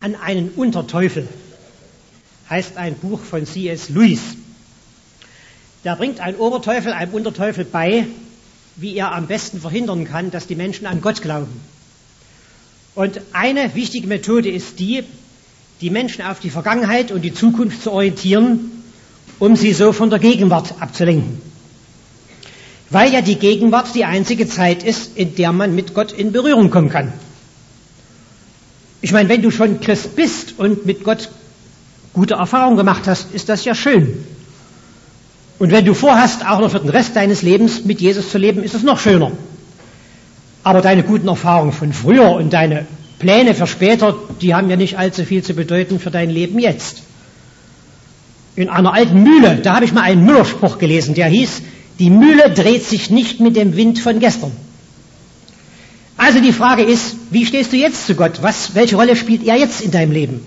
an einen Unterteufel heißt ein Buch von C.S. Lewis. Da bringt ein Oberteufel einem Unterteufel bei, wie er am besten verhindern kann, dass die Menschen an Gott glauben. Und eine wichtige Methode ist die Menschen auf die Vergangenheit und die Zukunft zu orientieren, um sie so von der Gegenwart abzulenken. Weil ja die Gegenwart die einzige Zeit ist, in der man mit Gott in Berührung kommen kann. Ich meine, wenn du schon Christ bist und mit Gott gute Erfahrungen gemacht hast, ist das ja schön. Und wenn du vorhast, auch noch für den Rest deines Lebens mit Jesus zu leben, ist es noch schöner. Aber deine guten Erfahrungen von früher und deine Pläne für später, die haben ja nicht allzu viel zu bedeuten für dein Leben jetzt. In einer alten Mühle, da habe ich mal einen Müllerspruch gelesen, der hieß, die Mühle dreht sich nicht mit dem Wind von gestern. Also die Frage ist, wie stehst du jetzt zu Gott? Welche Rolle spielt er jetzt in deinem Leben?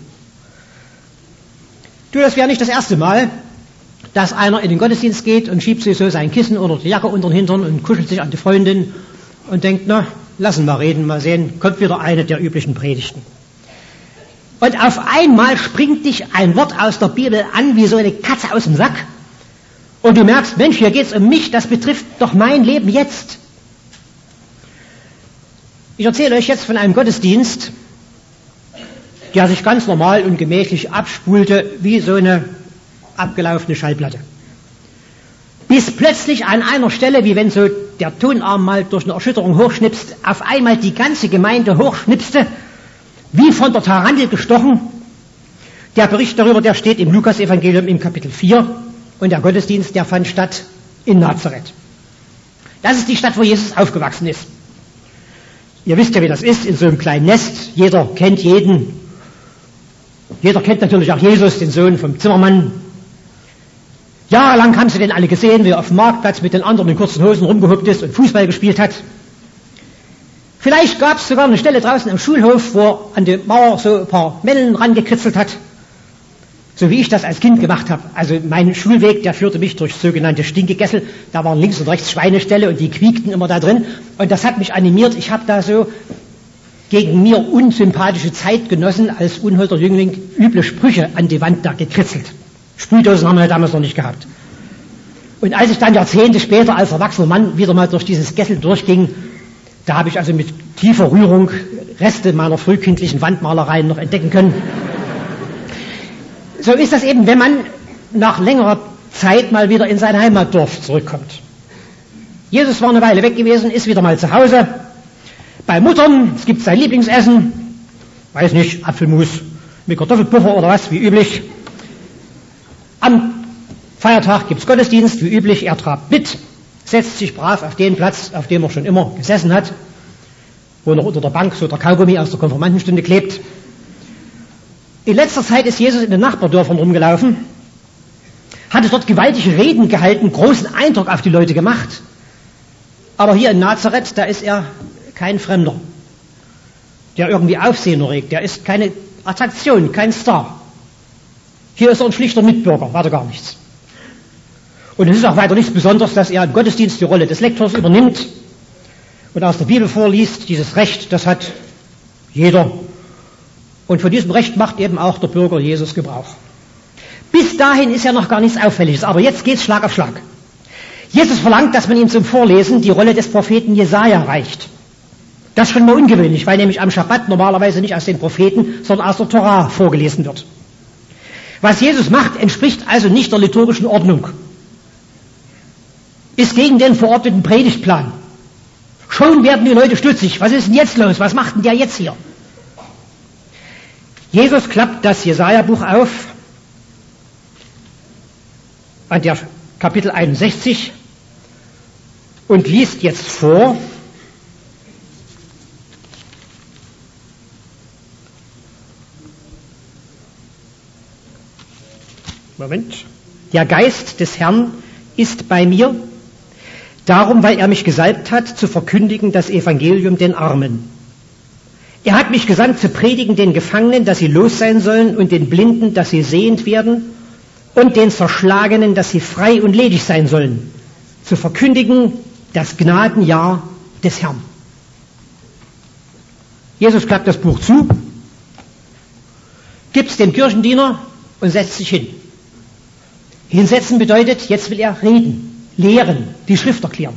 Du, das wäre nicht das erste Mal, dass einer in den Gottesdienst geht und schiebt sich so sein Kissen oder die Jacke unter den Hintern und kuschelt sich an die Freundin und denkt, na, lassen wir reden, mal sehen, kommt wieder eine der üblichen Predigten. Und auf einmal springt dich ein Wort aus der Bibel an wie so eine Katze aus dem Sack und du merkst, Mensch, hier geht's um mich, das betrifft doch mein Leben jetzt. Ich erzähle euch jetzt von einem Gottesdienst, der sich ganz normal und gemächlich abspulte wie so eine abgelaufene Schallplatte. Bis plötzlich an einer Stelle, wie wenn so der Tonarm mal durch eine Erschütterung hochschnipst, auf einmal die ganze Gemeinde hochschnipste, wie von der Tarantel gestochen. Der Bericht darüber, der steht im Lukas-Evangelium im Kapitel 4 und der Gottesdienst, der fand statt in Nazareth. Das ist die Stadt, wo Jesus aufgewachsen ist. Ihr wisst ja, wie das ist, in so einem kleinen Nest. Jeder kennt jeden. Jeder kennt natürlich auch Jesus, den Sohn vom Zimmermann. Jahrelang haben sie den alle gesehen, wie er auf dem Marktplatz mit den anderen in kurzen Hosen rumgehüpft ist und Fußball gespielt hat. Vielleicht gab es sogar eine Stelle draußen am Schulhof, wo er an die Mauer so ein paar Mellen rangekritzelt hat. So wie ich das als Kind gemacht habe. Also mein Schulweg, der führte mich durch sogenannte Stinkegessel. Da waren links und rechts Schweineställe und die quiekten immer da drin. Und das hat mich animiert. Ich habe da so gegen mir unsympathische Zeitgenossen als unholter Jüngling üble Sprüche an die Wand da gekritzelt. Sprühdosen haben wir damals noch nicht gehabt. Und als ich dann Jahrzehnte später als erwachsener Mann wieder mal durch dieses Gessel durchging, da habe ich also mit tiefer Rührung Reste meiner frühkindlichen Wandmalereien noch entdecken können. So ist das eben, wenn man nach längerer Zeit mal wieder in sein Heimatdorf zurückkommt. Jesus war eine Weile weg gewesen, ist wieder mal zu Hause. Bei Muttern, es gibt sein Lieblingsessen, weiß nicht, Apfelmus mit Kartoffelpuffer oder was, wie üblich. Am Feiertag gibt's Gottesdienst, wie üblich, er trabt mit, setzt sich brav auf den Platz, auf dem er schon immer gesessen hat, wo noch unter der Bank so der Kaugummi aus der Konfirmandenstunde klebt. In letzter Zeit ist Jesus in den Nachbardörfern rumgelaufen, hatte dort gewaltige Reden gehalten, großen Eindruck auf die Leute gemacht. Aber hier in Nazareth, da ist er kein Fremder, der irgendwie Aufsehen erregt. Der ist keine Attraktion, kein Star. Hier ist er ein schlichter Mitbürger, weiter gar nichts. Und es ist auch weiter nichts Besonderes, dass er im Gottesdienst die Rolle des Lektors übernimmt und aus der Bibel vorliest. Dieses Recht, das hat jeder. Und von diesem Recht macht eben auch der Bürger Jesus Gebrauch. Bis dahin ist ja noch gar nichts Auffälliges, aber jetzt geht's Schlag auf Schlag. Jesus verlangt, dass man ihm zum Vorlesen die Rolle des Propheten Jesaja reicht. Das ist schon mal ungewöhnlich, weil nämlich am Schabbat normalerweise nicht aus den Propheten, sondern aus der Torah vorgelesen wird. Was Jesus macht, entspricht also nicht der liturgischen Ordnung. Ist gegen den verordneten Predigtplan. Schon werden die Leute stutzig. Was ist denn jetzt los? Was macht denn der jetzt hier? Jesus klappt das Jesaja-Buch auf, an der Kapitel 61, und liest jetzt vor, der Geist des Herrn ist bei mir, darum, weil er mich gesalbt hat, zu verkündigen das Evangelium den Armen. Er hat mich gesandt, zu predigen den Gefangenen, dass sie los sein sollen, und den Blinden, dass sie sehend werden, und den Zerschlagenen, dass sie frei und ledig sein sollen, zu verkündigen das Gnadenjahr des Herrn. Jesus klappt das Buch zu gibt es dem Kirchendiener und setzt sich hin. Hinsetzen bedeutet, jetzt will er reden, lehren, die Schrift erklären.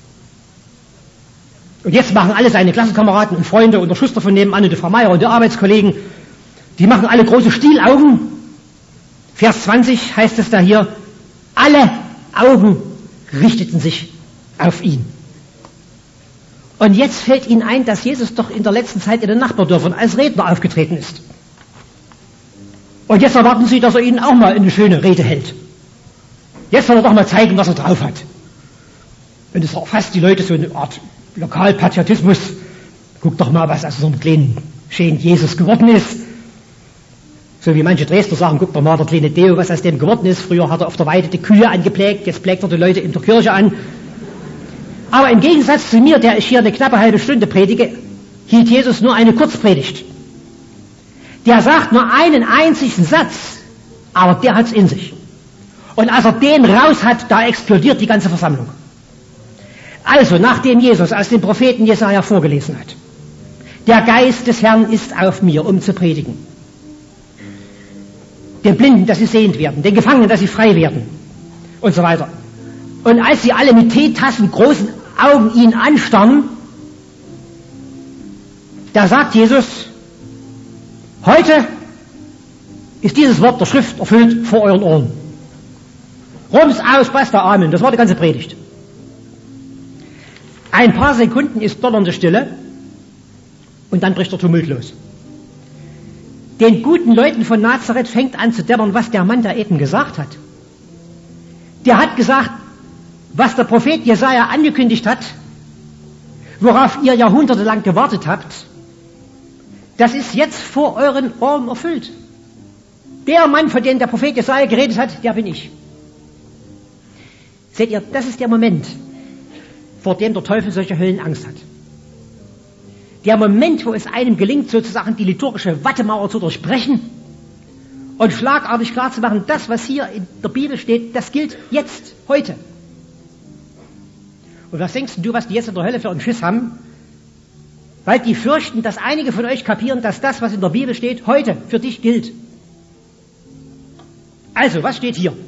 Und jetzt machen alle seine Klassenkameraden und Freunde und der Schuster von nebenan und die Frau Meier und die Arbeitskollegen, die machen alle große Stielaugen. Vers 20 heißt es da hier, alle Augen richteten sich auf ihn. Und jetzt fällt ihnen ein, dass Jesus doch in der letzten Zeit in den Nachbardörfern als Redner aufgetreten ist. Und jetzt erwarten sie, dass er ihnen auch mal eine schöne Rede hält. Jetzt soll er doch mal zeigen, was er drauf hat. Und es erfasst die Leute so eine Art Lokalpatriotismus. Guck doch mal, was aus so einem kleinen schönen Jesus geworden ist. So wie manche Dresdner sagen, guck doch mal, der kleine Deo, was aus dem geworden ist. Früher hat er auf der Weide die Kühe angepflegt, jetzt pflegt er die Leute in der Kirche an. Aber im Gegensatz zu mir, der ich hier eine knappe halbe Stunde predige, hielt Jesus nur eine Kurzpredigt. Der sagt nur einen einzigen Satz, aber der hat's in sich. Und als er den raus hat, da explodiert die ganze Versammlung. Also, nachdem Jesus aus dem Propheten Jesaja vorgelesen hat, der Geist des Herrn ist auf mir, um zu predigen. Den Blinden, dass sie sehend werden, den Gefangenen, dass sie frei werden und so weiter. Und als sie alle mit Teetassen großen Augen ihn anstarren, da sagt Jesus, heute ist dieses Wort der Schrift erfüllt vor euren Ohren. Rums aus, basta, Amen. Das war die ganze Predigt. Ein paar Sekunden ist donnernde Stille und dann bricht der Tumult los. Den guten Leuten von Nazareth fängt an zu dämmern, was der Mann da eben gesagt hat. Der hat gesagt, was der Prophet Jesaja angekündigt hat, worauf ihr jahrhundertelang gewartet habt, das ist jetzt vor euren Ohren erfüllt. Der Mann, von dem der Prophet Jesaja geredet hat, der bin ich. Seht ihr, das ist der Moment, vor dem der Teufel solche Höllenangst hat. Der Moment, wo es einem gelingt, sozusagen die liturgische Wattemauer zu durchbrechen und schlagartig klarzumachen, das, was hier in der Bibel steht, das gilt jetzt, heute. Und was denkst du, was die jetzt in der Hölle für einen Schiss haben? Weil die fürchten, dass einige von euch kapieren, dass das, was in der Bibel steht, heute für dich gilt. Also, was steht hier?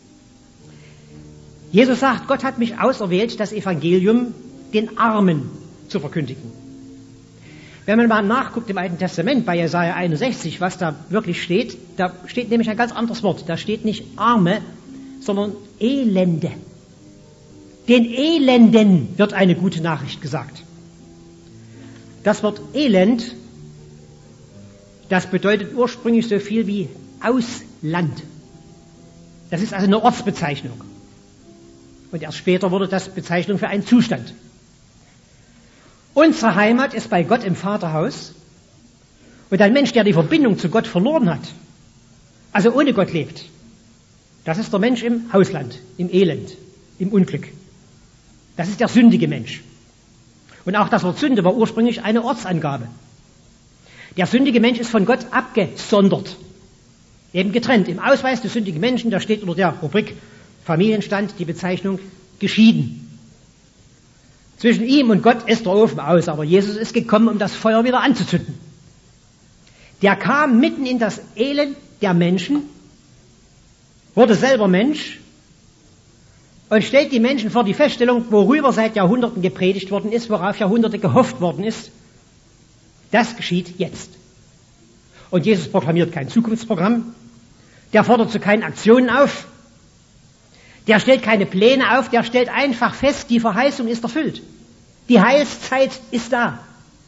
Jesus sagt, Gott hat mich auserwählt, das Evangelium den Armen zu verkündigen. Wenn man mal nachguckt im Alten Testament bei Jesaja 61, was da wirklich steht, da steht nämlich ein ganz anderes Wort. Da steht nicht Arme, sondern Elende. Den Elenden wird eine gute Nachricht gesagt. Das Wort Elend, das bedeutet ursprünglich so viel wie Ausland. Das ist also eine Ortsbezeichnung. Und erst später wurde das Bezeichnung für einen Zustand. Unsere Heimat ist bei Gott im Vaterhaus. Und ein Mensch, der die Verbindung zu Gott verloren hat, also ohne Gott lebt, das ist der Mensch im Ausland, im Elend, im Unglück. Das ist der sündige Mensch. Und auch das Wort Sünde war ursprünglich eine Ortsangabe. Der sündige Mensch ist von Gott abgesondert, eben getrennt. Im Ausweis des sündigen Menschen, da steht unter der Rubrik Familienstand die Bezeichnung geschieden. Zwischen ihm und Gott ist der Ofen aus, aber Jesus ist gekommen, um das Feuer wieder anzuzünden. Der kam mitten in das Elend der Menschen, wurde selber Mensch und stellt die Menschen vor die Feststellung, worüber seit Jahrhunderten gepredigt worden ist, worauf Jahrhunderte gehofft worden ist. Das geschieht jetzt. Und Jesus proklamiert kein Zukunftsprogramm, der fordert zu keinen Aktionen auf, der stellt keine Pläne auf, der stellt einfach fest, die Verheißung ist erfüllt. Die Heilszeit ist da.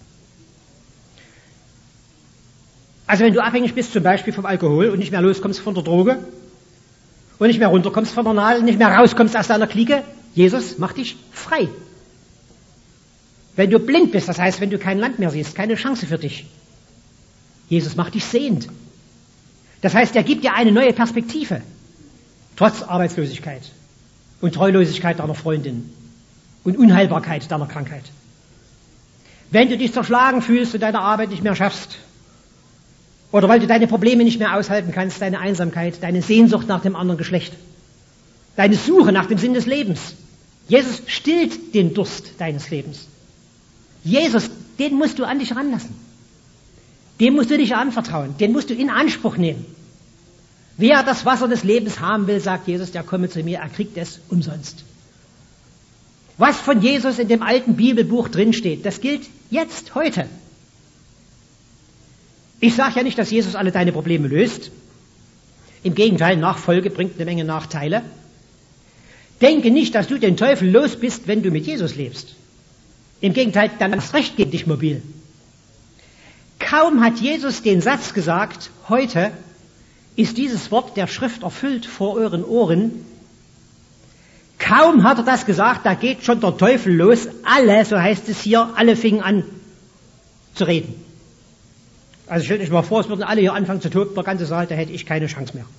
Also wenn du abhängig bist zum Beispiel vom Alkohol und nicht mehr loskommst von der Droge und nicht mehr runterkommst von der Nadel, nicht mehr rauskommst aus deiner Clique, Jesus macht dich frei. Wenn du blind bist, das heißt, wenn du kein Land mehr siehst, keine Chance für dich, Jesus macht dich sehend. Das heißt, er gibt dir eine neue Perspektive. Trotz Arbeitslosigkeit und Treulosigkeit deiner Freundin und Unheilbarkeit deiner Krankheit. Wenn du dich zerschlagen fühlst und deine Arbeit nicht mehr schaffst, oder weil du deine Probleme nicht mehr aushalten kannst, deine Einsamkeit, deine Sehnsucht nach dem anderen Geschlecht, deine Suche nach dem Sinn des Lebens. Jesus stillt den Durst deines Lebens. Jesus, den musst du an dich ranlassen. dem musst du dich anvertrauen, den musst du in Anspruch nehmen. Wer das Wasser des Lebens haben will, sagt Jesus, der komme zu mir, er kriegt es umsonst. Was von Jesus in dem alten Bibelbuch drinsteht, das gilt jetzt, heute. Ich sage ja nicht, dass Jesus alle deine Probleme löst. Im Gegenteil, Nachfolge bringt eine Menge Nachteile. Denke nicht, dass du den Teufel los bist, wenn du mit Jesus lebst. Im Gegenteil, dann erst recht geht dich mobil. Kaum hat Jesus den Satz gesagt, heute ist dieses Wort der Schrift erfüllt vor euren Ohren. Kaum hat er das gesagt, da geht schon der Teufel los. Alle, so heißt es hier, alle fingen an zu reden. Also stellt euch mal vor, es würden alle hier anfangen zu toben, der ganze Saal, da hätte ich keine Chance mehr.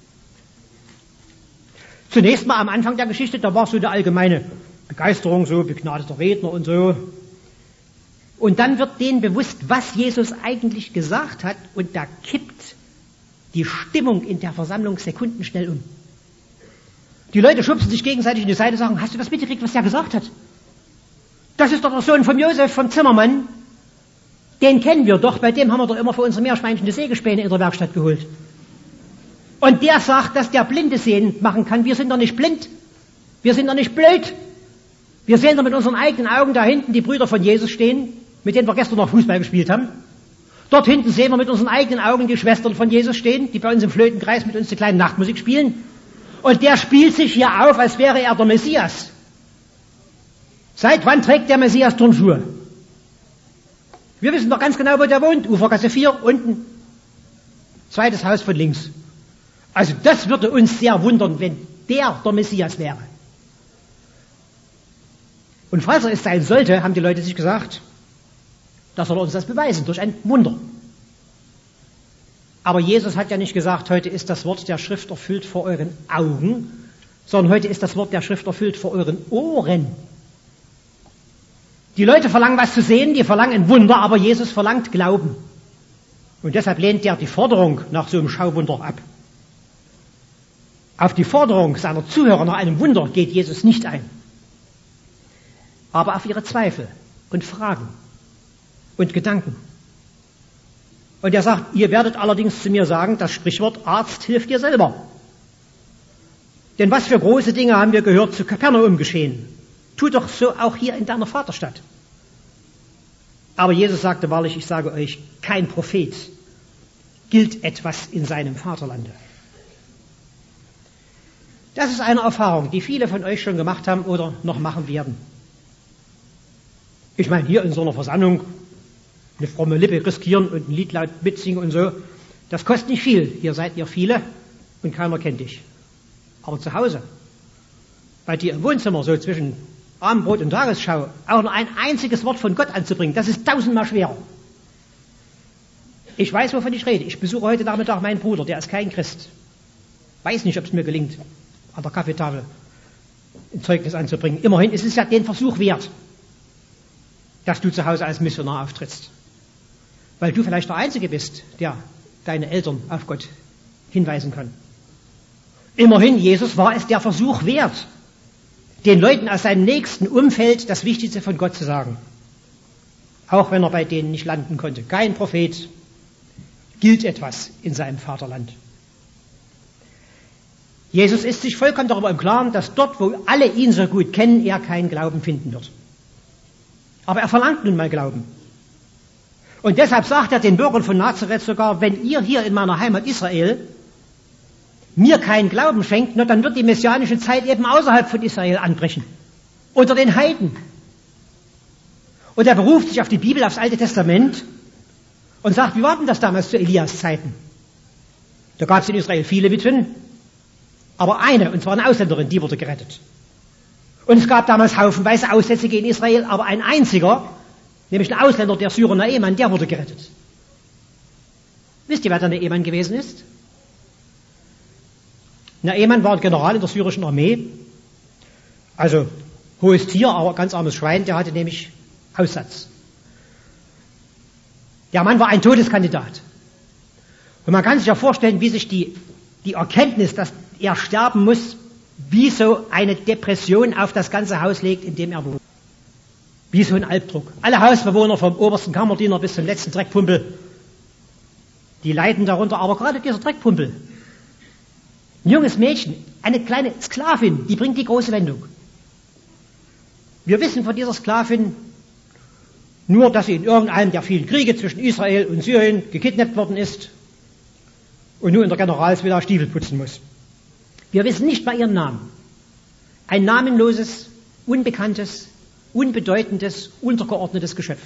Zunächst mal am Anfang der Geschichte, da war so eine allgemeine Begeisterung, so begnadeter Redner und so. Und dann wird denen bewusst, was Jesus eigentlich gesagt hat, und da kippt die Stimmung in der Versammlung sekundenschnell um. Die Leute schubsen sich gegenseitig in die Seite und sagen, hast du das mitgekriegt, was der gesagt hat? Das ist doch der Sohn von Josef, vom Zimmermann. Den kennen wir doch, bei dem haben wir doch immer für unsere Meerschweinchen die Sägespäne in der Werkstatt geholt. Und der sagt, dass der Blinde sehen machen kann. Wir sind doch nicht blind. Wir sind doch nicht blöd. Wir sehen doch mit unseren eigenen Augen da hinten die Brüder von Jesus stehen, mit denen wir gestern noch Fußball gespielt haben. Dort hinten sehen wir mit unseren eigenen Augen die Schwestern von Jesus stehen, die bei uns im Flötenkreis mit uns die kleine Nachtmusik spielen. Und der spielt sich hier auf, als wäre er der Messias. Seit wann trägt der Messias Turnschuhe? Wir wissen doch ganz genau, wo der wohnt. Ufergasse 4, unten. Zweites Haus von links. Also das würde uns sehr wundern, wenn der Messias wäre. Und falls er es sein sollte, haben die Leute sich gesagt, da soll er uns das beweisen, durch ein Wunder. Aber Jesus hat ja nicht gesagt, heute ist das Wort der Schrift erfüllt vor euren Augen, sondern heute ist das Wort der Schrift erfüllt vor euren Ohren. Die Leute verlangen was zu sehen, die verlangen ein Wunder, aber Jesus verlangt Glauben. Und deshalb lehnt er die Forderung nach so einem Schauwunder ab. Auf die Forderung seiner Zuhörer nach einem Wunder geht Jesus nicht ein. Aber auf ihre Zweifel und Fragen und Gedanken. Und er sagt, ihr werdet allerdings zu mir sagen, das Sprichwort Arzt hilft dir selber. Denn was für große Dinge haben wir gehört zu Kapernaum geschehen? Tu doch so auch hier in deiner Vaterstadt. Aber Jesus sagte wahrlich, ich sage euch, kein Prophet gilt etwas in seinem Vaterlande. Das ist eine Erfahrung, die viele von euch schon gemacht haben oder noch machen werden. Ich meine, hier in so einer Versammlung eine fromme Lippe riskieren und ein Lied laut mitsingen und so, das kostet nicht viel. Hier seid ihr viele und keiner kennt dich. Aber zu Hause, bei dir im Wohnzimmer, so zwischen Abendbrot und Tagesschau, auch nur ein einziges Wort von Gott anzubringen, das ist 1000-mal schwerer. Ich weiß, wovon ich rede. Ich besuche heute Nachmittag meinen Bruder, der ist kein Christ. Weiß nicht, ob es mir gelingt, an der Kaffeetafel ein Zeugnis anzubringen. Immerhin ist es ja den Versuch wert, dass du zu Hause als Missionar auftrittst. Weil du vielleicht der Einzige bist, der deine Eltern auf Gott hinweisen kann. Immerhin, Jesus war es der Versuch wert, den Leuten aus seinem nächsten Umfeld das Wichtigste von Gott zu sagen. Auch wenn er bei denen nicht landen konnte. Kein Prophet gilt etwas in seinem Vaterland. Jesus ist sich vollkommen darüber im Klaren, dass dort, wo alle ihn so gut kennen, er keinen Glauben finden wird. Aber er verlangt nun mal Glauben. Und deshalb sagt er den Bürgern von Nazareth sogar, wenn ihr hier in meiner Heimat Israel mir keinen Glauben schenkt, na, dann wird die messianische Zeit eben außerhalb von Israel anbrechen. Unter den Heiden. Und er beruft sich auf die Bibel, aufs Alte Testament und sagt, wie war denn das damals zu Elias Zeiten? Da gab es in Israel viele Witwen, aber eine, und zwar eine Ausländerin, die wurde gerettet. Und es gab damals haufenweise Aussätzige in Israel, aber ein einziger, nämlich ein Ausländer, der Syrer Naaman, der wurde gerettet. Wisst ihr, wer der Naaman gewesen ist? Naaman war ein General in der syrischen Armee, also hohes Tier, aber ganz armes Schwein, der hatte nämlich Aussatz. Der Mann war ein Todeskandidat. Und man kann sich ja vorstellen, wie sich die Erkenntnis, dass er sterben muss, wie so eine Depression auf das ganze Haus legt, in dem er wohnt. Wie so ein Albdruck. Alle Hausbewohner vom obersten Kammerdiener bis zum letzten Dreckpumpel Die leiden darunter, aber gerade dieser Dreckpumpel, ein junges Mädchen, eine kleine Sklavin, die bringt die große Wendung. Wir wissen von dieser Sklavin nur, dass sie in irgendeinem der vielen Kriege zwischen Israel und Syrien gekidnappt worden ist und nun in der Generalsvilla Stiefel putzen muss. Wir wissen nicht mal ihren Namen. Ein namenloses, unbekanntes, unbedeutendes, untergeordnetes Geschöpf.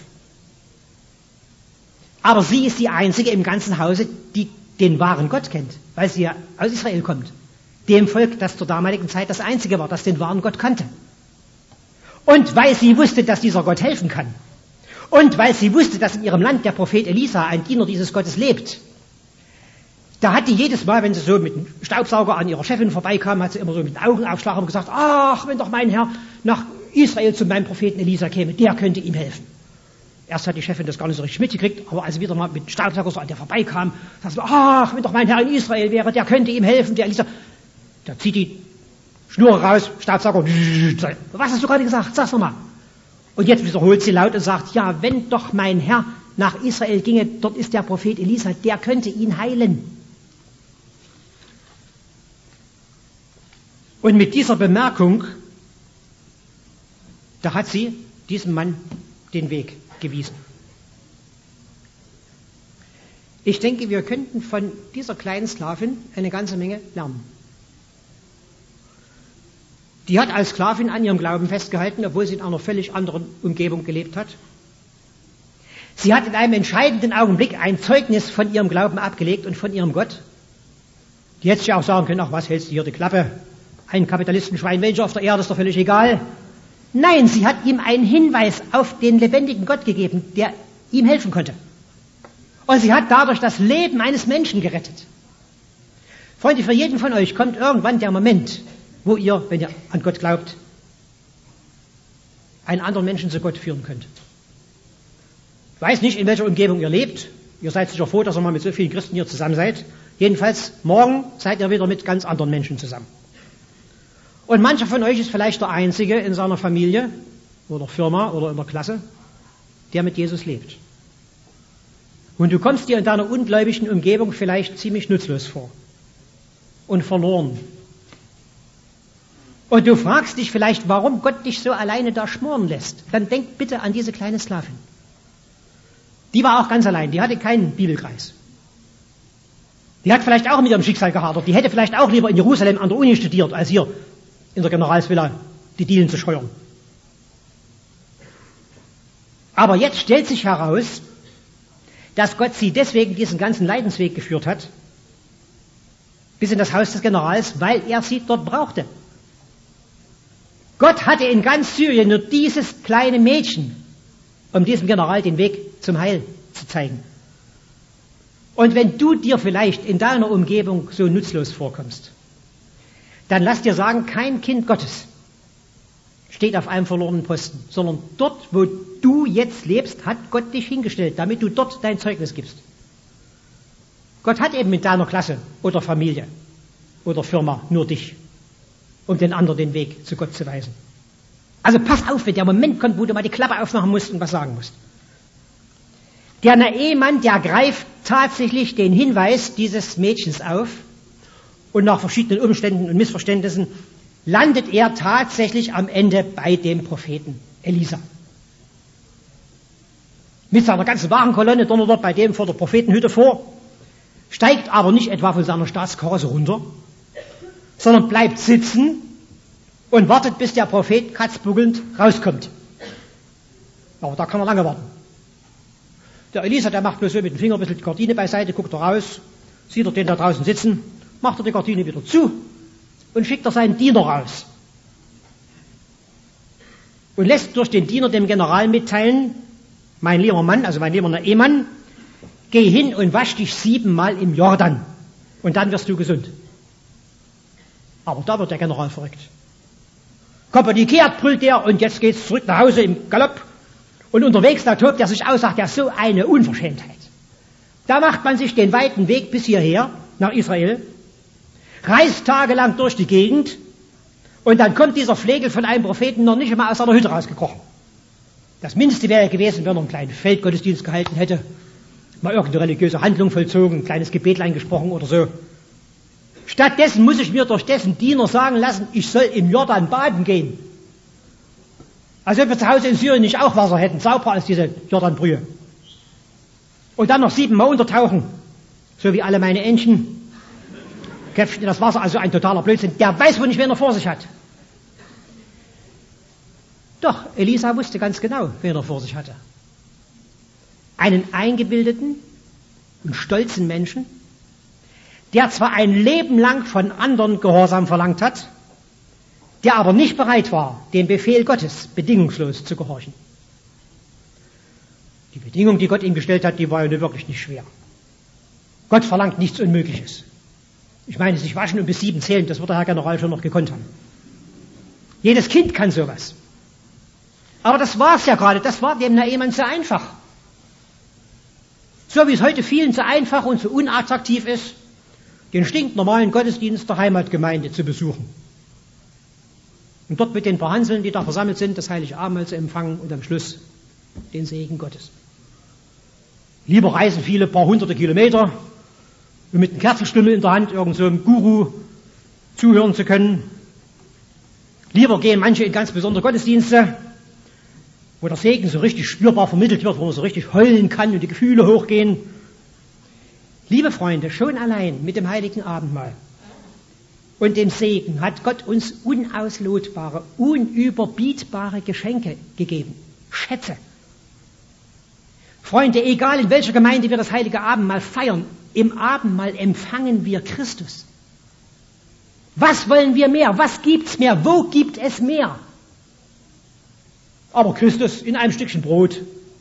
Aber sie ist die Einzige im ganzen Hause, die den wahren Gott kennt, weil sie ja aus Israel kommt. Dem Volk, das zur damaligen Zeit das Einzige war, das den wahren Gott kannte. Und weil sie wusste, dass dieser Gott helfen kann. Und weil sie wusste, dass in ihrem Land der Prophet Elisa, ein Diener dieses Gottes, lebt. Da hat die jedes Mal, wenn sie so mit dem Staubsauger an ihrer Chefin vorbeikam, hat sie immer so mit den Augen aufschlagen und gesagt, ach, wenn doch mein Herr nach Israel zu meinem Propheten Elisa käme, der könnte ihm helfen. Erst hat die Chefin das gar nicht so richtig mitgekriegt, aber als sie wieder mal mit dem Staubsauger so an der vorbeikam, sagt sie, ach, wenn doch mein Herr in Israel wäre, der könnte ihm helfen, der Elisa. Da zieht die Schnur raus, Staubsauger, was hast du gerade gesagt? Sag's nochmal. Und jetzt wiederholt sie laut und sagt, ja, wenn doch mein Herr nach Israel ginge, dort ist der Prophet Elisa, der könnte ihn heilen. Und mit dieser Bemerkung, da hat sie diesem Mann den Weg gewiesen. Ich denke, wir könnten von dieser kleinen Sklavin eine ganze Menge lernen. Die hat als Sklavin an ihrem Glauben festgehalten, obwohl sie in einer völlig anderen Umgebung gelebt hat. Sie hat in einem entscheidenden Augenblick ein Zeugnis von ihrem Glauben abgelegt und von ihrem Gott. Die hätte sich auch sagen können, ach, was hältst du hier die Klappe? Ein Kapitalistenschwein, welcher auf der Erde, ist doch völlig egal. Nein, sie hat ihm einen Hinweis auf den lebendigen Gott gegeben, der ihm helfen konnte. Und sie hat dadurch das Leben eines Menschen gerettet. Freunde, für jeden von euch kommt irgendwann der Moment, wo ihr, wenn ihr an Gott glaubt, einen anderen Menschen zu Gott führen könnt. Ich weiß nicht, in welcher Umgebung ihr lebt. Ihr seid sicher froh, dass ihr mal mit so vielen Christen hier zusammen seid. Jedenfalls, morgen seid ihr wieder mit ganz anderen Menschen zusammen. Und mancher von euch ist vielleicht der Einzige in seiner Familie oder Firma oder in der Klasse, der mit Jesus lebt. Und du kommst dir in deiner ungläubigen Umgebung vielleicht ziemlich nutzlos vor und verloren. Und du fragst dich vielleicht, warum Gott dich so alleine da schmoren lässt. Dann denk bitte an diese kleine Sklavin. Die war auch ganz allein, die hatte keinen Bibelkreis. Die hat vielleicht auch mit ihrem Schicksal gehadert. Die hätte vielleicht auch lieber in Jerusalem an der Uni studiert, als hier in der Generalsvilla die Dielen zu scheuern. Aber jetzt stellt sich heraus, dass Gott sie deswegen diesen ganzen Leidensweg geführt hat, bis in das Haus des Generals, weil er sie dort brauchte. Gott hatte in ganz Syrien nur dieses kleine Mädchen, um diesem General den Weg zum Heil zu zeigen. Und wenn du dir vielleicht in deiner Umgebung so nutzlos vorkommst, dann lass dir sagen, kein Kind Gottes steht auf einem verlorenen Posten, sondern dort, wo du jetzt lebst, hat Gott dich hingestellt, damit du dort dein Zeugnis gibst. Gott hat eben mit deiner Klasse oder Familie oder Firma nur dich, um den anderen den Weg zu Gott zu weisen. Also pass auf, wenn der Moment kommt, wo du mal die Klappe aufmachen musst und was sagen musst. Der Ehemann, der greift tatsächlich den Hinweis dieses Mädchens auf und nach verschiedenen Umständen und Missverständnissen landet er tatsächlich am Ende bei dem Propheten Elisa. Mit seiner ganzen Wagenkolonne donnert er bei dem vor der Prophetenhütte vor, steigt aber nicht etwa von seiner Staatskarosse runter, sondern bleibt sitzen und wartet, bis der Prophet katzbuckelnd rauskommt. Aber da kann er lange warten. Der Elisa, der macht bloß so mit dem Finger ein bisschen die Gardine beiseite, guckt er raus, sieht er den da draußen sitzen, macht er die Gardine wieder zu und schickt er seinen Diener raus. Und lässt durch den Diener dem General mitteilen, mein lieber Mann, also mein lieber Ehemann, geh hin und wasch dich 7-mal im Jordan und dann wirst du gesund. Aber da wird der General verrückt. Kompanie kehrt, brüllt der und jetzt geht's zurück nach Hause im Galopp. Und unterwegs, da tobt er sich aus, sagt er, so eine Unverschämtheit. Da macht man sich den weiten Weg bis hierher, nach Israel, reist tagelang durch die Gegend und dann kommt dieser Flegel von einem Propheten noch nicht einmal aus seiner Hütte rausgekrochen. Das Mindeste wäre gewesen, wenn er einen kleinen Feldgottesdienst gehalten hätte, mal irgendeine religiöse Handlung vollzogen, ein kleines Gebetlein gesprochen oder so. Stattdessen muss ich mir durch dessen Diener sagen lassen, ich soll im Jordan baden gehen. Als ob wir zu Hause in Syrien nicht auch Wasser hätten, sauberer als diese Jordanbrühe. Und dann noch 7 Mal untertauchen, so wie alle meine Entchen. Köpfchen in das Wasser, also ein totaler Blödsinn. Der weiß wohl nicht, wen er vor sich hat. Doch, Elisa wusste ganz genau, wen er vor sich hatte. Einen eingebildeten und stolzen Menschen, der zwar ein Leben lang von anderen Gehorsam verlangt hat, der aber nicht bereit war, dem Befehl Gottes bedingungslos zu gehorchen. Die Bedingung, die Gott ihm gestellt hat, die war ja nur wirklich nicht schwer. Gott verlangt nichts Unmögliches. Ich meine, sich waschen und bis 7 zählen, das wird der Herr General schon noch gekonnt haben. Jedes Kind kann sowas. Aber das war es ja gerade, das war dem Naaman zu einfach. So wie es heute vielen zu einfach und zu unattraktiv ist, den stinknormalen Gottesdienst der Heimatgemeinde zu besuchen. Und dort mit den paar Hanseln, die da versammelt sind, das heilige Abendmahl zu empfangen und am Schluss den Segen Gottes. Lieber reisen viele paar hunderte Kilometer, um mit einem Kerzenstummel in der Hand irgend so einem Guru zuhören zu können. Lieber gehen manche in ganz besondere Gottesdienste, wo der Segen so richtig spürbar vermittelt wird, wo man so richtig heulen kann und die Gefühle hochgehen. Liebe Freunde, schon allein mit dem heiligen Abendmahl und dem Segen hat Gott uns unauslotbare, unüberbietbare Geschenke gegeben. Schätze. Freunde, egal in welcher Gemeinde wir das heilige Abendmahl feiern, im Abendmahl empfangen wir Christus. Was wollen wir mehr? Was gibt's mehr? Wo gibt es mehr? Aber Christus in einem Stückchen Brot,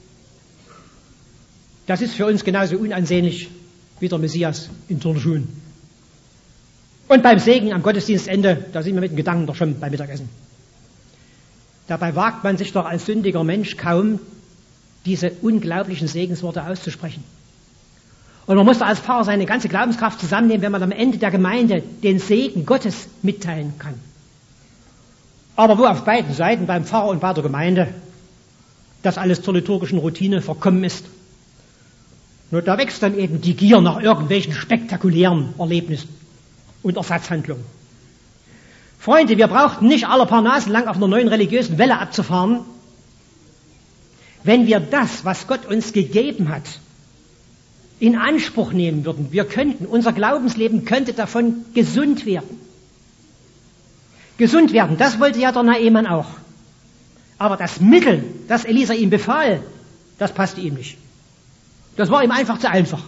das ist für uns genauso unansehnlich wie der Messias in Turnschuhen. Und beim Segen am Gottesdienstende, da sind wir mit dem Gedanken doch schon beim Mittagessen. Dabei wagt man sich doch als sündiger Mensch kaum, diese unglaublichen Segensworte auszusprechen. Und man muss da als Pfarrer seine ganze Glaubenskraft zusammennehmen, wenn man am Ende der Gemeinde den Segen Gottes mitteilen kann. Aber wo auf beiden Seiten, beim Pfarrer und bei der Gemeinde, das alles zur liturgischen Routine verkommen ist, nur da wächst dann eben die Gier nach irgendwelchen spektakulären Erlebnissen und Ersatzhandlungen. Freunde, wir brauchten nicht alle paar Nasen lang auf einer neuen religiösen Welle abzufahren, wenn wir das, was Gott uns gegeben hat, in Anspruch nehmen würden. Wir könnten, unser Glaubensleben könnte davon gesund werden. Gesund werden, das wollte ja der Naaman auch. Aber das Mittel, das Elisa ihm befahl, das passte ihm nicht. Das war ihm einfach zu einfach.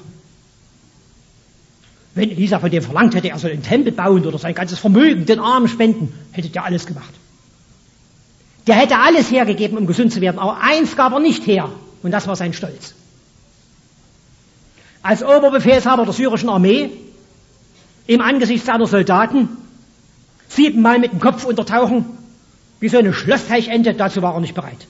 Wenn Elisa von dem verlangt hätte, er soll einen Tempel bauen oder sein ganzes Vermögen den Armen spenden, hätte der alles gemacht. Der hätte alles hergegeben, um gesund zu werden, aber eins gab er nicht her, und das war sein Stolz. Als Oberbefehlshaber der syrischen Armee, im Angesicht seiner Soldaten, 7-mal mit dem Kopf untertauchen, wie so eine Schlossteichente, dazu war er nicht bereit.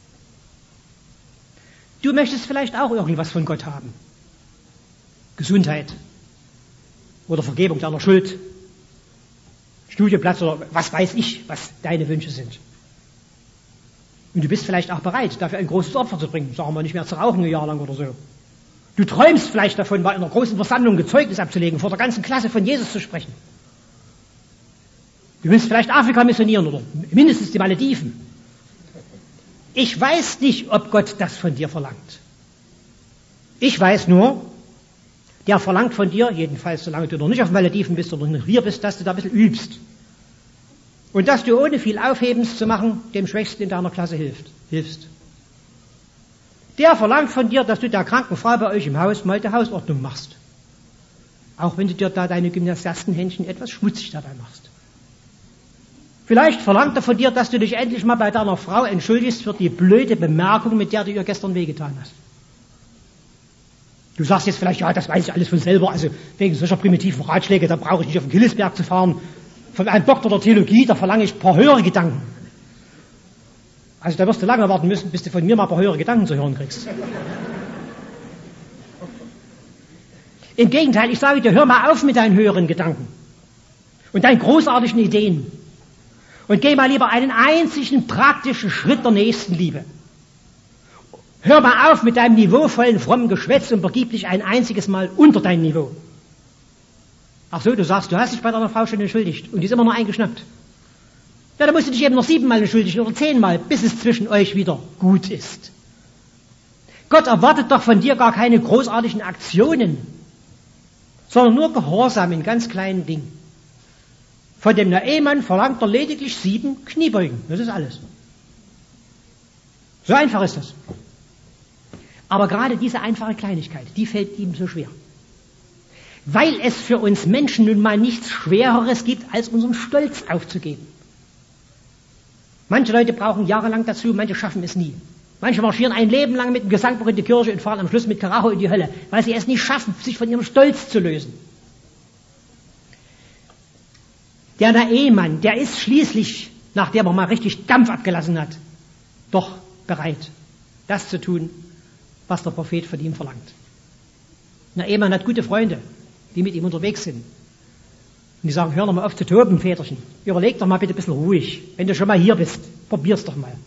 Du möchtest vielleicht auch irgendwas von Gott haben. Gesundheit oder Vergebung deiner Schuld, Studienplatz oder was weiß ich, was deine Wünsche sind. Und du bist vielleicht auch bereit, dafür ein großes Opfer zu bringen, sagen wir nicht mehr zu rauchen ein Jahr lang oder so. Du träumst vielleicht davon, mal in einer großen Versammlung Zeugnis abzulegen, vor der ganzen Klasse von Jesus zu sprechen. Du willst vielleicht Afrika missionieren oder mindestens die Malediven. Ich weiß nicht, ob Gott das von dir verlangt. Ich weiß nur, der verlangt von dir, jedenfalls solange du noch nicht auf den Malediven bist oder noch hier bist, dass du da ein bisschen übst. Und dass du ohne viel Aufhebens zu machen, dem Schwächsten in deiner Klasse hilfst. Der verlangt von dir, dass du der kranken Frau bei euch im Haus mal die Hausordnung machst. Auch wenn du dir da deine Gymnasiastenhändchen etwas schmutzig dabei machst. Vielleicht verlangt er von dir, dass du dich endlich mal bei deiner Frau entschuldigst für die blöde Bemerkung, mit der du ihr gestern wehgetan hast. Du sagst jetzt vielleicht, ja, das weiß ich alles von selber, also wegen solcher primitiven Ratschläge, da brauche ich nicht auf den Hillesberg zu fahren. Von einem Doktor der Theologie, da verlange ich ein paar höhere Gedanken. Also da wirst du lange warten müssen, bis du von mir mal ein paar höhere Gedanken zu hören kriegst. Im Gegenteil, ich sage dir, hör mal auf mit deinen höheren Gedanken und deinen großartigen Ideen. Und geh mal lieber einen einzigen praktischen Schritt der Nächstenliebe. Hör mal auf mit deinem niveauvollen, frommen Geschwätz und begib dich ein einziges Mal unter dein Niveau. Ach so, du sagst, du hast dich bei deiner Frau schon entschuldigt und die ist immer nur eingeschnappt. Ja, dann musst du dich eben noch 7-mal entschuldigen oder 10-mal, bis es zwischen euch wieder gut ist. Gott erwartet doch von dir gar keine großartigen Aktionen, sondern nur Gehorsam in ganz kleinen Dingen. Von dem Ehemann verlangt er lediglich 7 Kniebeugen. Das ist alles. So einfach ist das. Aber gerade diese einfache Kleinigkeit, die fällt ihm so schwer. Weil es für uns Menschen nun mal nichts Schwereres gibt, als unseren Stolz aufzugeben. Manche Leute brauchen jahrelang dazu, manche schaffen es nie. Manche marschieren ein Leben lang mit dem Gesangbuch in die Kirche und fahren am Schluss mit Karacho in die Hölle, weil sie es nicht schaffen, sich von ihrem Stolz zu lösen. Der Ehemann, der ist schließlich, nachdem er mal richtig Dampf abgelassen hat, doch bereit, das zu tun, was der Prophet von ihm verlangt. Der Ehemann hat gute Freunde, die mit ihm unterwegs sind. Und die sagen, hör doch mal auf zu toben, Väterchen. Überleg doch mal bitte ein bisschen ruhig. Wenn du schon mal hier bist, probier's doch mal.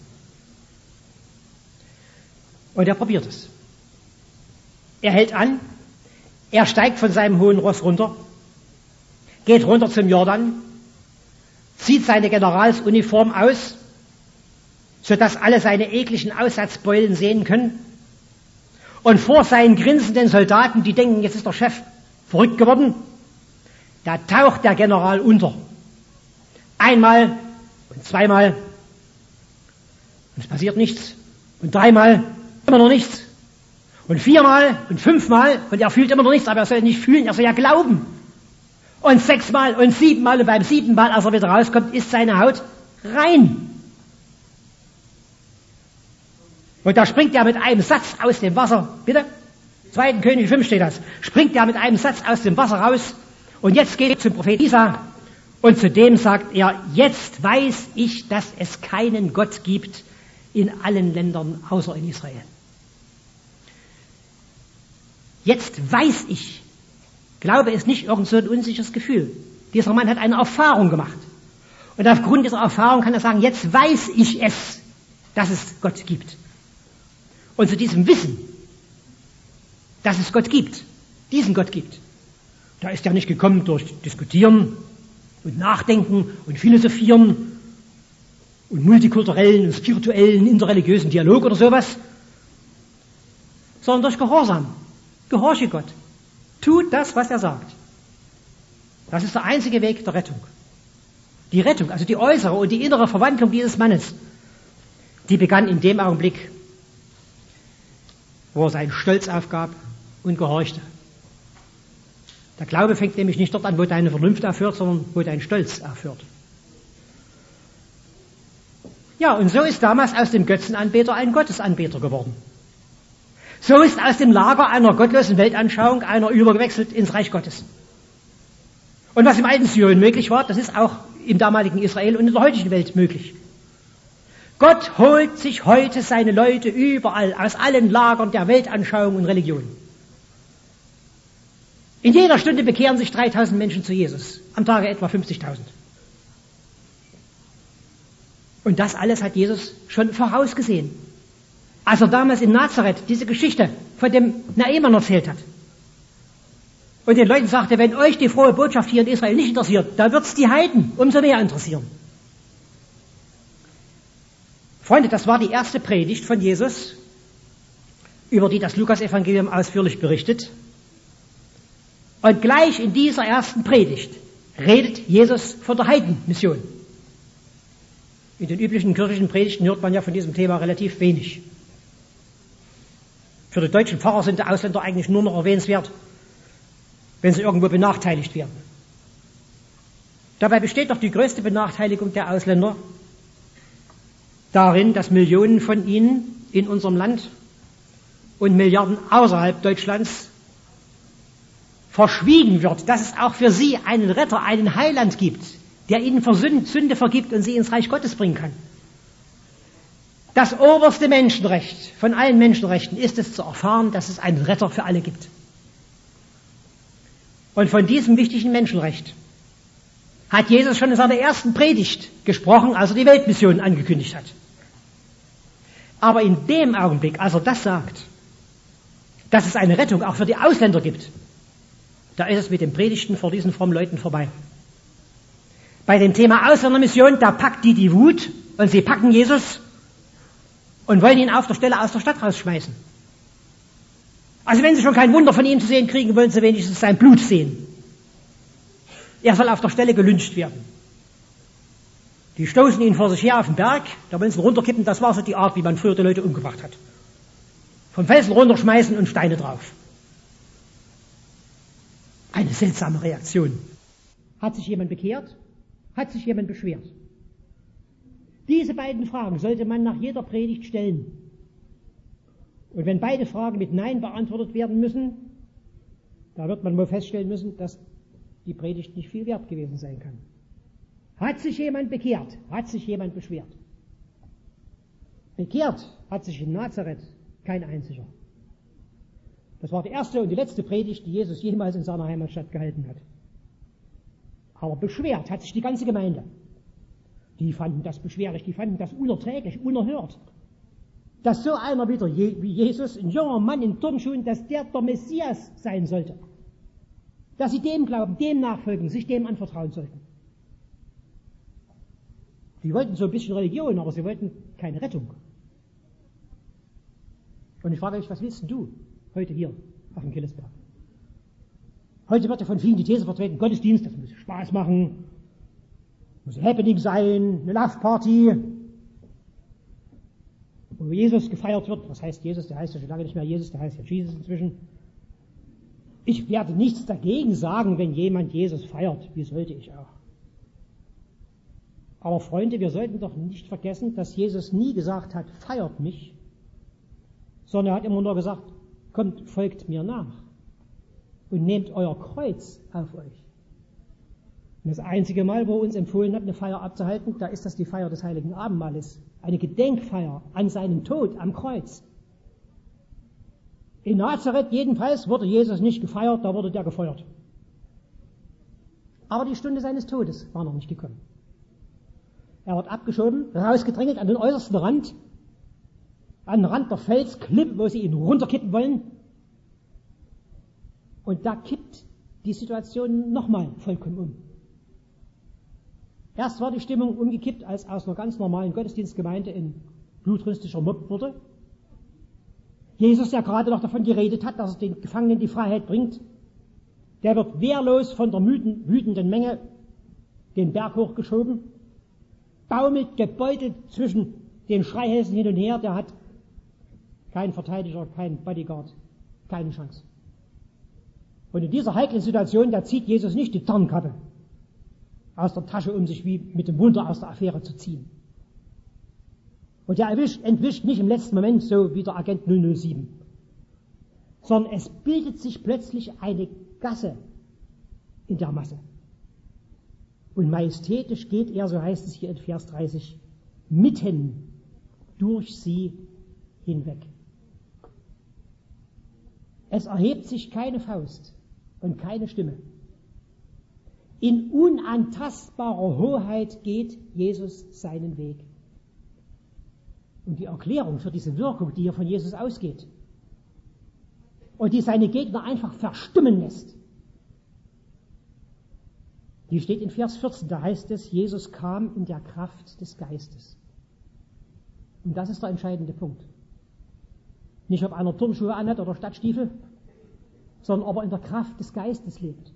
Und er probiert es. Er hält an, er steigt von seinem hohen Ross runter, geht runter zum Jordan, zieht seine Generalsuniform aus, sodass alle seine ekligen Aussatzbeulen sehen können. Und vor seinen grinsenden Soldaten, die denken, jetzt ist der Chef verrückt geworden, da taucht der General unter. 1-mal und 2-mal. Und es passiert nichts. Und 3-mal, immer noch nichts. Und 4-mal und 5-mal. Und er fühlt immer noch nichts, aber er soll nicht fühlen, er soll ja glauben. Und 6-mal und 7-mal. Und beim 7. Mal, als er wieder rauskommt, ist seine Haut rein. Und da springt er mit einem Satz aus dem Wasser. Bitte? 2. Könige 5 steht das. Springt er mit einem Satz aus dem Wasser raus. Und jetzt geht er zum Prophet Isa. Und zu dem sagt er, jetzt weiß ich, dass es keinen Gott gibt in allen Ländern außer in Israel. Jetzt weiß ich. Glaube ist nicht irgend so ein unsicheres Gefühl. Dieser Mann hat eine Erfahrung gemacht. Und aufgrund dieser Erfahrung kann er sagen, jetzt weiß ich es, dass es Gott gibt. Und zu diesem Wissen, dass es Gott gibt, diesen Gott gibt, da ist er nicht gekommen durch Diskutieren und Nachdenken und Philosophieren und multikulturellen und spirituellen, interreligiösen Dialog oder sowas, sondern durch Gehorsam. Gehorche Gott. Tu das, was er sagt. Das ist der einzige Weg der Rettung. Die Rettung, also die äußere und die innere Verwandlung dieses Mannes, die begann in dem Augenblick, wo er seinen Stolz aufgab und gehorchte. Der Glaube fängt nämlich nicht dort an, wo deine Vernunft aufhört, sondern wo dein Stolz aufhört. Ja, und so ist damals aus dem Götzenanbeter ein Gottesanbeter geworden. So ist aus dem Lager einer gottlosen Weltanschauung einer übergewechselt ins Reich Gottes. Und was im alten Syrien möglich war, das ist auch im damaligen Israel und in der heutigen Welt möglich. Gott holt sich heute seine Leute überall, aus allen Lagern der Weltanschauung und Religion. In jeder Stunde bekehren sich 3000 Menschen zu Jesus, am Tage etwa 50.000. Und das alles hat Jesus schon vorausgesehen, als er damals in Nazareth diese Geschichte von dem Naaman erzählt hat. Und den Leuten sagte, wenn euch die frohe Botschaft hier in Israel nicht interessiert, da wird's die Heiden umso mehr interessieren. Freunde, das war die erste Predigt von Jesus, über die das Lukas-Evangelium ausführlich berichtet. Und gleich in dieser ersten Predigt redet Jesus von der Heidenmission. In den üblichen kirchlichen Predigten hört man ja von diesem Thema relativ wenig. Für die deutschen Pfarrer sind die Ausländer eigentlich nur noch erwähnenswert, wenn sie irgendwo benachteiligt werden. Dabei besteht doch die größte Benachteiligung der Ausländer darin, dass Millionen von ihnen in unserem Land und Milliarden außerhalb Deutschlands verschwiegen wird, dass es auch für sie einen Retter, einen Heiland gibt, der ihnen Sünde vergibt und sie ins Reich Gottes bringen kann. Das oberste Menschenrecht von allen Menschenrechten ist es zu erfahren, dass es einen Retter für alle gibt. Und von diesem wichtigen Menschenrecht hat Jesus schon in seiner ersten Predigt gesprochen, als er die Weltmission angekündigt hat. Aber in dem Augenblick, als er das sagt, dass es eine Rettung auch für die Ausländer gibt, da ist es mit dem Predigten vor diesen frommen Leuten vorbei. Bei dem Thema Ausländermission, da packt die Wut und sie packen Jesus und wollen ihn auf der Stelle aus der Stadt rausschmeißen. Also wenn sie schon kein Wunder von ihm zu sehen kriegen, wollen sie wenigstens sein Blut sehen. Er soll auf der Stelle gelyncht werden. Die stoßen ihn vor sich her auf den Berg, da wollen sie ihn runterkippen, das war so die Art, wie man früher die Leute umgebracht hat. Vom Felsen runterschmeißen und Steine drauf. Eine seltsame Reaktion. Hat sich jemand bekehrt? Hat sich jemand beschwert? Diese beiden Fragen sollte man nach jeder Predigt stellen. Und wenn beide Fragen mit Nein beantwortet werden müssen, da wird man wohl feststellen müssen, dass die Predigt nicht viel wert gewesen sein kann. Hat sich jemand bekehrt? Hat sich jemand beschwert? Bekehrt hat sich in Nazareth kein einziger. Das war die erste und die letzte Predigt, die Jesus jemals in seiner Heimatstadt gehalten hat. Aber beschwert hat sich die ganze Gemeinde. Die fanden das beschwerlich, die fanden das unerträglich, unerhört. Dass so einer wieder wie Jesus, ein junger Mann in Turnschuhen, dass der Messias sein sollte. Dass sie dem glauben, dem nachfolgen, sich dem anvertrauen sollten. Die wollten so ein bisschen Religion, aber sie wollten keine Rettung. Und ich frage euch, was willst du heute hier auf dem Killesberg? Heute wird ja von vielen die These vertreten, Gottesdienst, das muss Spaß machen, muss ein Happening sein, eine Love-Party, wo Jesus gefeiert wird. Was heißt Jesus? Der heißt ja schon lange nicht mehr Jesus, der heißt ja Jesus inzwischen. Ich werde nichts dagegen sagen, wenn jemand Jesus feiert. Wie sollte ich auch? Aber Freunde, wir sollten doch nicht vergessen, dass Jesus nie gesagt hat, feiert mich, sondern er hat immer nur gesagt, kommt, folgt mir nach und nehmt euer Kreuz auf euch. Und das einzige Mal, wo er uns empfohlen hat, eine Feier abzuhalten, da ist das die Feier des Heiligen Abendmahles. Eine Gedenkfeier an seinem Tod am Kreuz. In Nazareth jedenfalls wurde Jesus nicht gefeiert, da wurde der gefeuert. Aber die Stunde seines Todes war noch nicht gekommen. Er wird abgeschoben, rausgedrängelt an den äußersten Rand, an den Rand der Felsklippe, wo sie ihn runterkippen wollen. Und da kippt die Situation nochmal vollkommen um. Erst war die Stimmung umgekippt, als aus einer ganz normalen Gottesdienstgemeinde ein blutrünstischer Mob wurde. Jesus, der gerade noch davon geredet hat, dass er den Gefangenen die Freiheit bringt, der wird wehrlos von der wütenden Menge den Berg hochgeschoben, baumelt, gebeutelt zwischen den Schreihälsen hin und her, der hat keinen Verteidiger, keinen Bodyguard, keine Chance. Und in dieser heiklen Situation, da zieht Jesus nicht die Tarnkappe aus der Tasche, um sich wie mit dem Wunder aus der Affäre zu ziehen. Und er entwischt nicht im letzten Moment so wie der Agent 007, sondern es bildet sich plötzlich eine Gasse in der Masse. Und majestätisch geht er, so heißt es hier in Vers 30, mitten durch sie hinweg. Es erhebt sich keine Faust und keine Stimme. In unantastbarer Hoheit geht Jesus seinen Weg. Und die Erklärung für diese Wirkung, die hier von Jesus ausgeht und die seine Gegner einfach verstummen lässt, die steht in Vers 14, da heißt es, Jesus kam in der Kraft des Geistes. Und das ist der entscheidende Punkt. Nicht, ob einer Turnschuhe anhat oder Stadtstiefel, sondern ob er in der Kraft des Geistes lebt.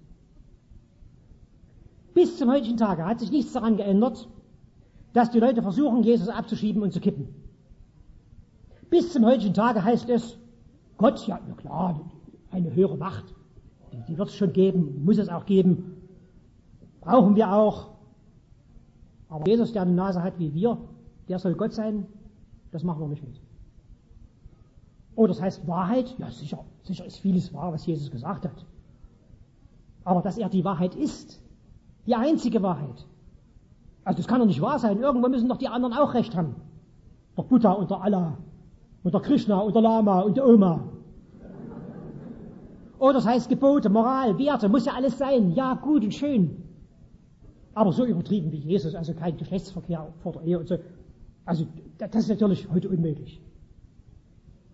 Bis zum heutigen Tage hat sich nichts daran geändert, dass die Leute versuchen, Jesus abzuschieben und zu kippen. Bis zum heutigen Tage heißt es, Gott, ja klar, eine höhere Macht, die wird es schon geben, muss es auch geben, brauchen wir auch. Aber Jesus, der eine Nase hat wie wir, der soll Gott sein, das machen wir nicht mit. Oder das heißt Wahrheit, ja sicher ist vieles wahr, was Jesus gesagt hat. Aber dass er die Wahrheit ist, die einzige Wahrheit. Also das kann doch nicht wahr sein, irgendwo müssen doch die anderen auch recht haben. Der Buddha und der Allah und der Krishna und der Lama und der Oma. Oder das heißt Gebote, Moral, Werte, muss ja alles sein, ja gut und schön. Aber so übertrieben wie Jesus, also kein Geschlechtsverkehr vor der Ehe und so. Also das ist natürlich heute unmöglich.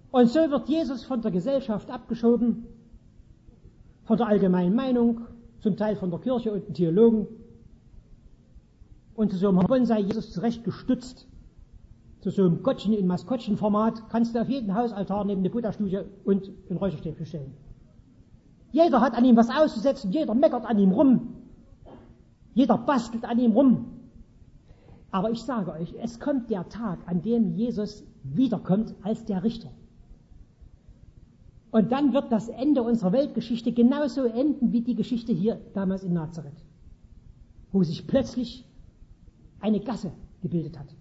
Und so wird Jesus von der Gesellschaft abgeschoben, von der allgemeinen Meinung, zum Teil von der Kirche und den Theologen. Und zu so einem Bonsai Jesus zurechtgestutzt, zu so einem Gottchen in Maskottchenformat, kannst du auf jeden Hausaltar neben eine Buddha-Studie und ein Räucherstäbchen stellen. Jeder hat an ihm was auszusetzen, jeder meckert an ihm rum, jeder bastelt an ihm rum. Aber ich sage euch, es kommt der Tag, an dem Jesus wiederkommt als der Richter. Und dann wird das Ende unserer Weltgeschichte genauso enden wie die Geschichte hier damals in Nazareth, wo sich plötzlich eine Gasse gebildet hat.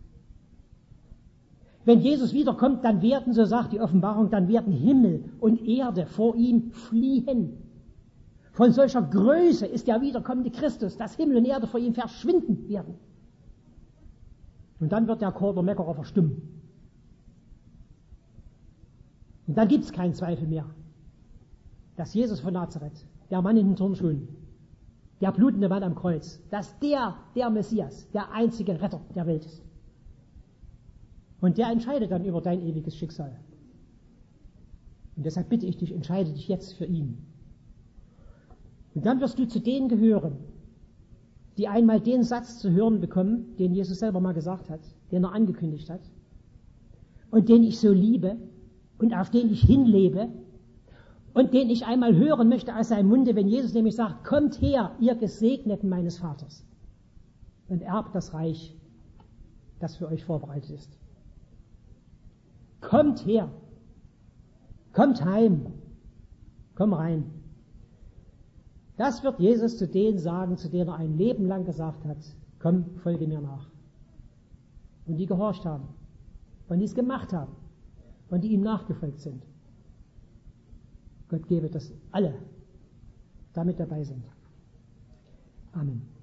Wenn Jesus wiederkommt, dann werden, so sagt die Offenbarung, dann werden Himmel und Erde vor ihm fliehen. Von solcher Größe ist der wiederkommende Christus, dass Himmel und Erde vor ihm verschwinden werden. Und dann wird der Chor der Meckerer verstummen. Und dann gibt es keinen Zweifel mehr, dass Jesus von Nazareth, der Mann in den Turnschuhen, der blutende Mann am Kreuz, dass der Messias, der einzige Retter der Welt ist. Und der entscheidet dann über dein ewiges Schicksal. Und deshalb bitte ich dich, entscheide dich jetzt für ihn. Und dann wirst du zu denen gehören, die einmal den Satz zu hören bekommen, den Jesus selber mal gesagt hat, den er angekündigt hat, und den ich so liebe und auf den ich hinlebe und den ich einmal hören möchte aus seinem Munde, wenn Jesus nämlich sagt, kommt her, ihr Gesegneten meines Vaters, und erbt das Reich, das für euch vorbereitet ist. Kommt her, kommt heim, komm rein. Das wird Jesus zu denen sagen, zu denen er ein Leben lang gesagt hat, komm, folge mir nach. Und die gehorcht haben, und die es gemacht haben, und die ihm nachgefolgt sind. Gott gebe, dass alle damit dabei sind. Amen.